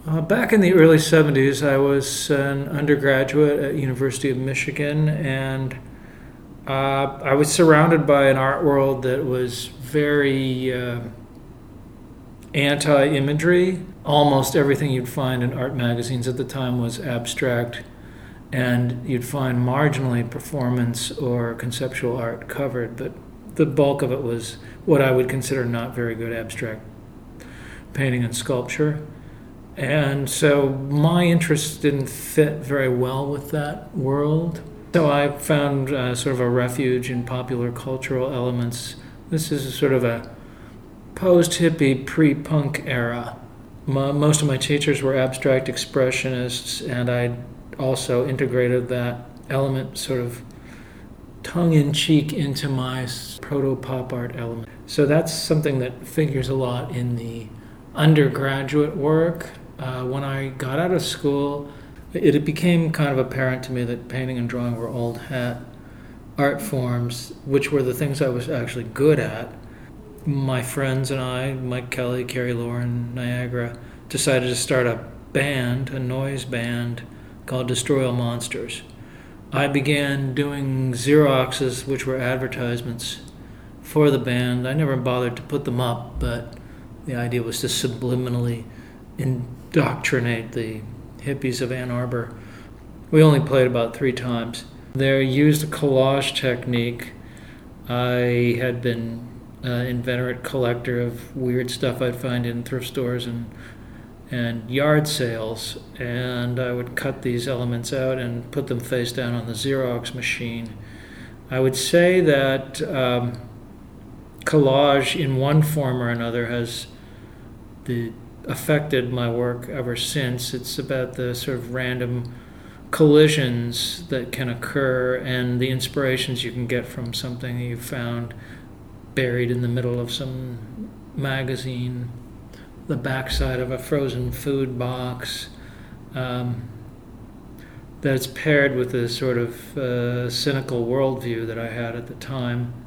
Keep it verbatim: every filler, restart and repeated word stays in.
Uh, back in the early seventies, I was an undergraduate at University of Michigan, and uh, I was surrounded by an art world that was very uh, anti-imagery. Almost everything you'd find in art magazines at the time was abstract, and you'd find marginally performance or conceptual art covered, but the bulk of it was what I would consider not very good abstract painting and sculpture. And so my interests didn't fit very well with that world. So I found uh, sort of a refuge in popular cultural elements. This is a sort of a post-hippie, pre-punk era. My, most of my teachers were abstract expressionists, and I also integrated that element sort of tongue-in-cheek into my proto-pop art element. So that's something that figures a lot in the undergraduate work. Uh, when I got out of school, it, it became kind of apparent to me that painting and drawing were old hat art forms, which were the things I was actually good at. My friends and I, Mike Kelly, Carrie Lauren, Niagara, decided to start a band, a noise band called Destroy All Monsters. I began doing Xeroxes, which were advertisements for the band. I never bothered to put them up, but the idea was to subliminally indoctrinate the hippies of Ann Arbor. We only played about three times. They used a collage technique. I had been an inveterate collector of weird stuff I'd find in thrift stores and and yard sales, and I would cut these elements out and put them face down on the Xerox machine. I would say that um, collage in one form or another has the affected my work ever since. It's about the sort of random collisions that can occur and the inspirations you can get from something that you found buried in the middle of some magazine, the backside of a frozen food box, um, that's paired with the sort of uh, cynical worldview that I had at the time.